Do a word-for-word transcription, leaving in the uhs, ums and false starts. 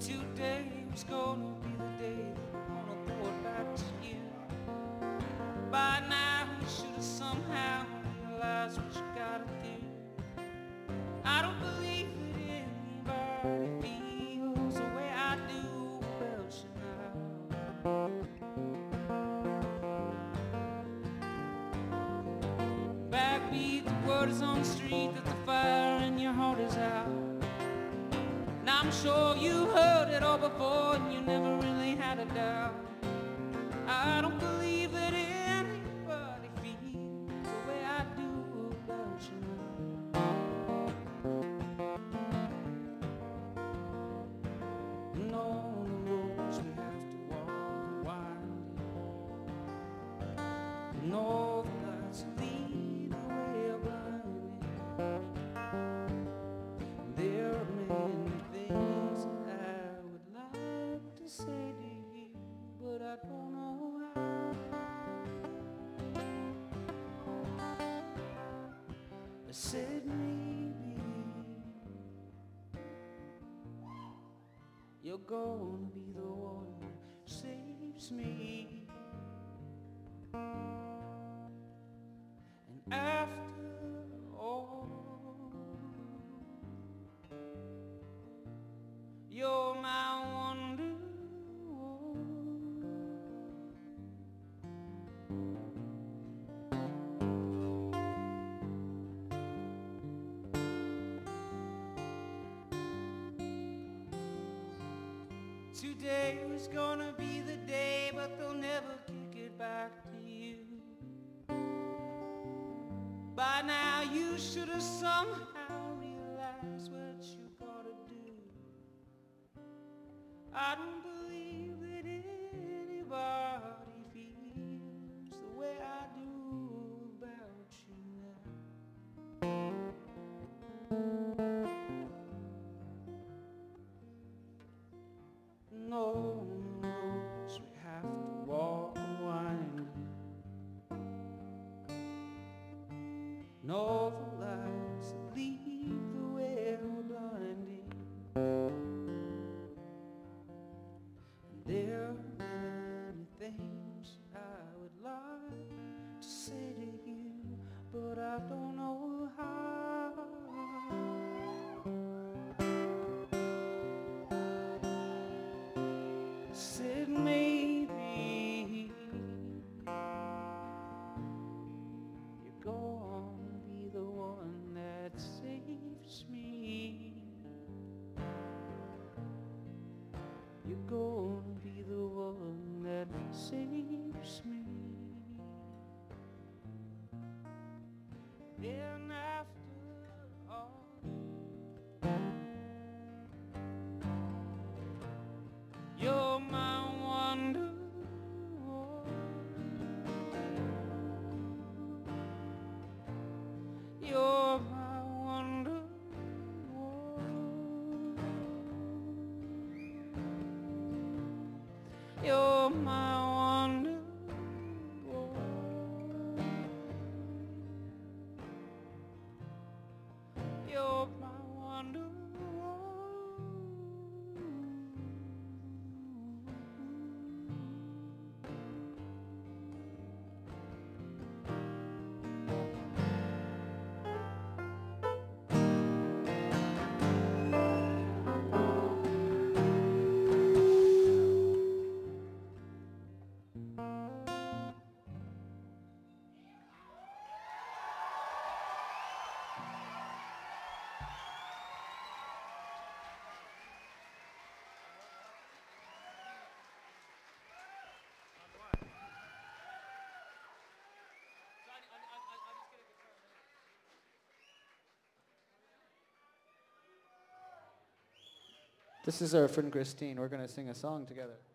Today was gonna be the day that I'm gonna throw it back to you. By now you should have somehow realized what you gotta do. I don't believe that anybody feels the way I do about you now. Backbeat, the word is on the street that the fire in your heart is out. And I'm sure you heard it all before and you never really had a doubt. I don't believe that anybody feels the way I do about you now. And all the roads we have to walk are winding, and all the lights that lead the way are blinding. There are many things that I would like to say to you, but I don't know how. I said maybe you're gonna be the one who saves me. And after all, you're my wonder. Today was gonna be the day, but they'll never kick it back to you. By now you should have somehow realized what you gotta do. I don't believe that anybody feels the way I do about you now. No roads we have to walk and wind, and all the lights that lead the way are blinding. And there are many things I would like to say to you, but I don't know how. Said maybe you're gonna be the one that saves me. You're gonna be the one that saves me. And after all, you're my wonder. You're my wonder. You're my wonder. You're my wonder. This is our friend Christine. We're going to sing a song together.